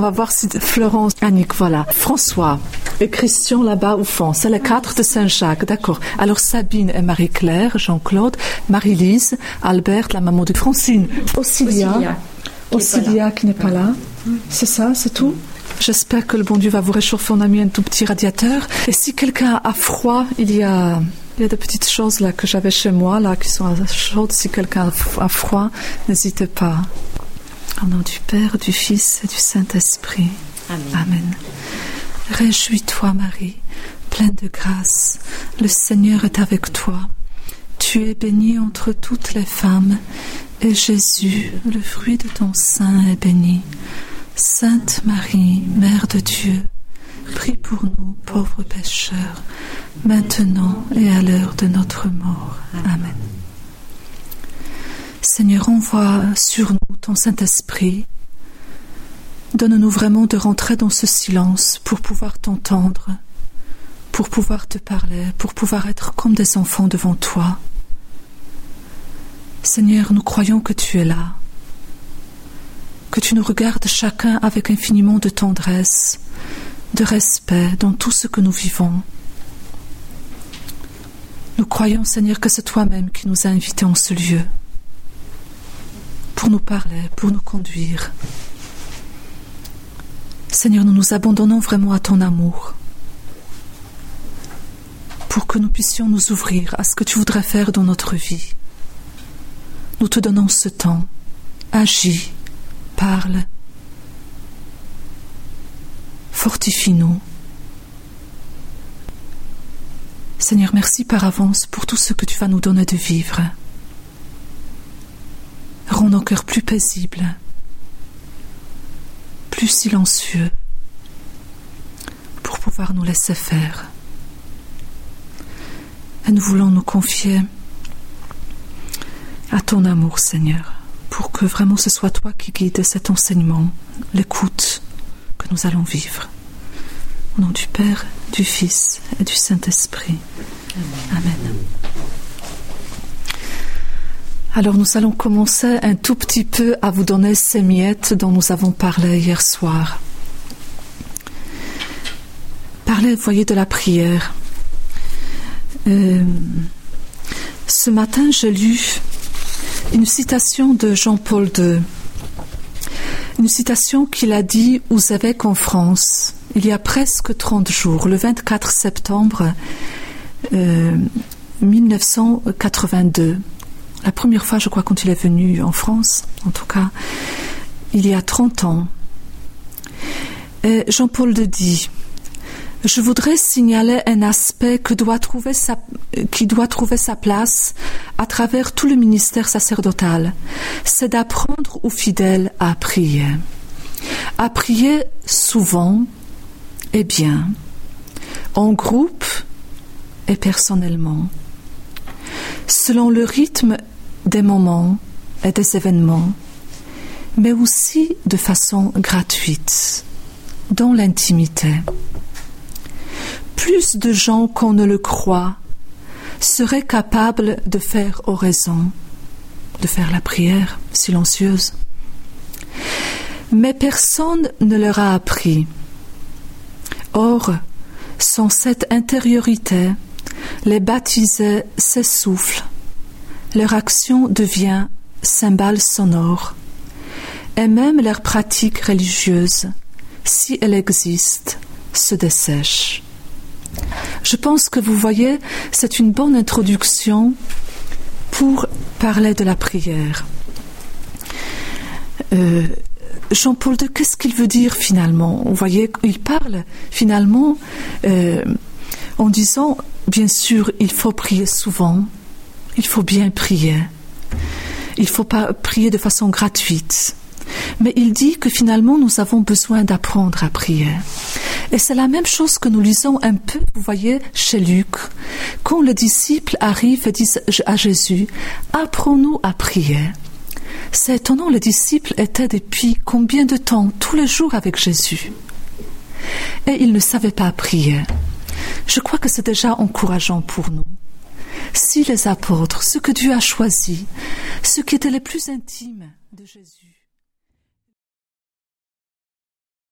va voir si Florence, Annick, voilà. François et Christian là-bas au fond. C'est les 4 de Saint-Jacques, d'accord. Alors Sabine et Marie-Claire, Jean-Claude, Marie-Lise, Albert, la maman de Francine, Auxilia qui n'est pas là. C'est ça, c'est tout. J'espère que le bon Dieu va vous réchauffer. On a mis un tout petit radiateur. Et si quelqu'un a froid, il y a des petites choses là que j'avais chez moi là qui sont chaudes. Si quelqu'un a froid, n'hésitez pas. Au nom du Père, du Fils et du Saint-Esprit. Amen. Amen. Réjouis-toi, Marie, pleine de grâce. Le Seigneur est avec toi. Tu es bénie entre toutes les femmes, et Jésus, le fruit de ton sein, est béni. Sainte Marie, Mère de Dieu, prie pour nous, pauvres pécheurs, maintenant et à l'heure de notre mort. Amen. Seigneur, envoie sur nous ton Saint-Esprit. Donne-nous vraiment de rentrer dans ce silence pour pouvoir t'entendre, pour pouvoir te parler, pour pouvoir être comme des enfants devant toi. Seigneur, nous croyons que tu es là, que tu nous regardes chacun avec infiniment de tendresse, de respect dans tout ce que nous vivons. Nous croyons, Seigneur, que c'est toi-même qui nous as invités en ce lieu, pour nous parler, pour nous conduire. Seigneur, nous nous abandonnons vraiment à ton amour, pour que nous puissions nous ouvrir à ce que tu voudrais faire dans notre vie. Nous te donnons ce temps. Agis, parle, fortifie-nous. Seigneur, merci par avance pour tout ce que tu vas nous donner de vivre. Rends nos cœurs plus paisibles, plus silencieux, pour pouvoir nous laisser faire. Et nous voulons nous confier à ton amour, Seigneur, pour que vraiment ce soit toi qui guides cet enseignement, l'écoute que nous allons vivre. Au nom du Père, du Fils et du Saint-Esprit. Amen. Amen. Alors nous allons commencer un tout petit peu à vous donner ces miettes dont nous avons parlé hier soir. Parler, vous voyez, de la prière. Ce matin, j'ai lu une citation de Jean-Paul II. Une citation qu'il a dit aux évêques en France, il y a presque 30 jours, le 24 septembre 1982. La première fois, je crois, quand il est venu en France, en tout cas, il y a 30 ans. Et Jean-Paul II dit: je voudrais signaler un aspect qui doit trouver sa place à travers tout le ministère sacerdotal. C'est d'apprendre aux fidèles à prier. À prier souvent et bien, en groupe et personnellement, selon le rythme des moments et des événements, mais aussi de façon gratuite, dans l'intimité. Plus de gens qu'on ne le croit seraient capables de faire oraison, de faire la prière silencieuse. Mais personne ne leur a appris. Or, sans cette intériorité, les baptisés s'essoufflent, leur action devient cymbale sonore, et même leur pratique religieuse, si elle existe, se dessèche. Je pense que vous voyez, c'est une bonne introduction pour parler de la prière. Jean-Paul II, qu'est-ce qu'il veut dire finalement? Vous voyez, il parle finalement en disant, bien sûr, il faut prier souvent, il faut bien prier, il ne faut pas prier de façon gratuite. Mais il dit que finalement nous avons besoin d'apprendre à prier. Et c'est la même chose que nous lisons un peu, vous voyez, chez Luc. Quand les disciples arrivent et disent à Jésus: apprends-nous à prier. C'est étonnant, les disciples étaient depuis combien de temps, tous les jours avec Jésus. Et ils ne savaient pas prier. Je crois que c'est déjà encourageant pour nous. Si les apôtres, ceux que Dieu a choisis, ceux qui étaient les plus intimes de Jésus,